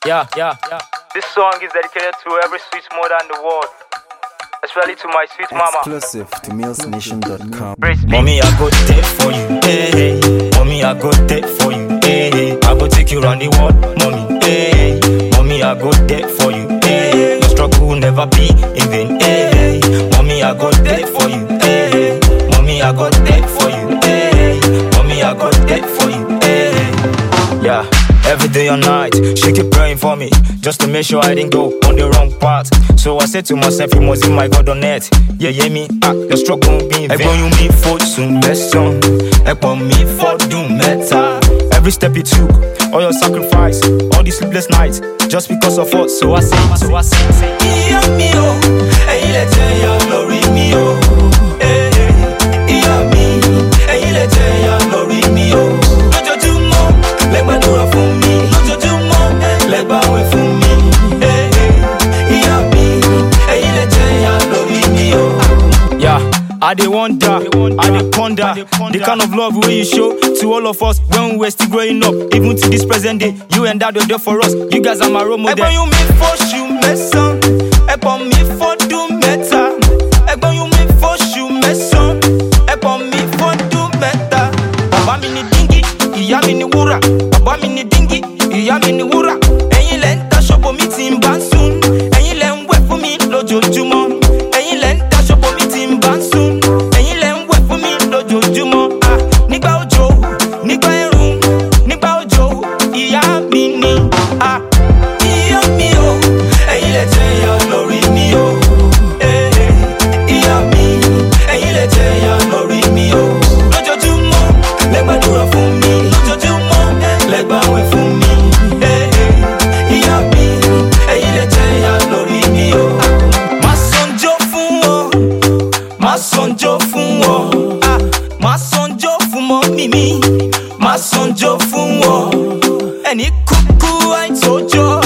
Yeah. This song is dedicated to every sweet mother in the world, especially to my sweet mama. Exclusive to millsnation.com. Mommy, I go there for you, hey. Mommy, I go there for you, hey. I go take you round the world, mommy, hey. Mommy, I go there for you, hey. Your struggle will never be in vain, hey. Mommy, I go there for you, hey. Mommy, I go there for you, hey. Mommy, I go there for you, hey. Yeah. Every day and night, she keep praying for me, just to make sure I didn't go on the wrong path. So I said to myself, you must be my God on earth. Yeah, me, your struggle won't be in vain. When you meet for soon, best song. Upon me for do matter. Every step you took, all your sacrifice, all these sleepless nights, just because of us. So I say, yeah, me, oh, hey, let's your glory, me, oh, hey, yeah, me, hey, let's your glory, me, oh. Let my door for me, no to more. Let my way for me, hey, yeah, me, hey, let me, yeah. I dey wonder, I dey ponder the kind of love wey you show to all of us when we were still growing up. Even to this present day, you and Dad were there for us. You guys are my role model. Ebon you me for shoe messon, ebon me for do meta. Ebon you me for shoe messon, ebon me for do meta. Baba mi ni dingi, iya mi ni wura. Baba mi ni dingi, iya mi ni wura. Ẹ̀yin lẹ ń daṣọ bo mi tí ń bá sùn. Ẹ̀yin lẹ ń wẹ̀ fún mi lójoojúmọ́. Ẹ̀yin lẹ ń daṣọ bo mi tí ń bá sùn. Ẹ̀yin lẹ ń wẹ̀ fún mi lójoojúmọ́. Nígbà òjò, nígbà ẹ̀rùn, nígbà òjò, ìyá mi ni. Ìyá mi o, ẹ̀yin lẹ jẹ́ ìyá lórí mi o. Ìyá mi, ẹ̀yin lẹ jẹ́ ìyá lórí mi o. Lójoojúmọ́, lẹ gbàdúrà fún mi. Lójoojúmọ́, lẹ gbàwẹ̀ fún mi. Ìyá mi, ẹ̀yin lẹ jẹ́ ìyá lórí mi o. Má sọ̀njọ́ fún wọn, má sọ̀njọ́ fún wọn. Má sọ̀njọ́ fún mọ́mì mi, má sọ̀njọ́ fún wọn. Ẹni kúkú àìtójọ́.